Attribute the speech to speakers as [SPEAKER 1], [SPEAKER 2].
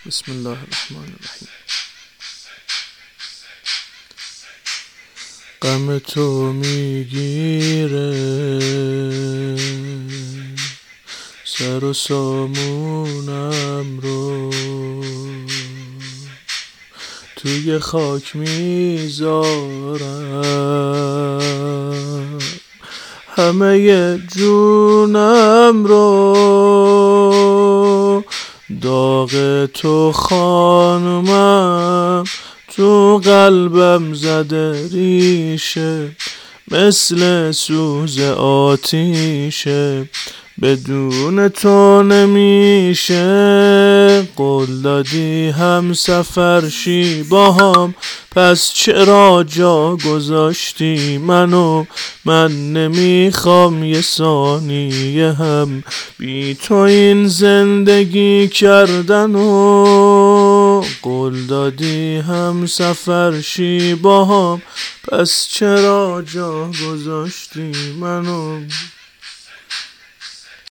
[SPEAKER 1] بسم الله الرحمن الرحیم. غم تو میگیره سر و سامونم رو، توی خاک میذارم همه جونم رو. داغ تو خانومم تو قلبم زده ریشه، مثل سوز آتیشه، بدون تو نمیشه. قول دادی هم سفر شی باهام، پس چرا جا گذاشتی منو؟ من نمیخوام یه ثانیه هم بی تو این زندگی کردن و قول دادی هم سفر شی باهام، پس چرا جا گذاشتی منو؟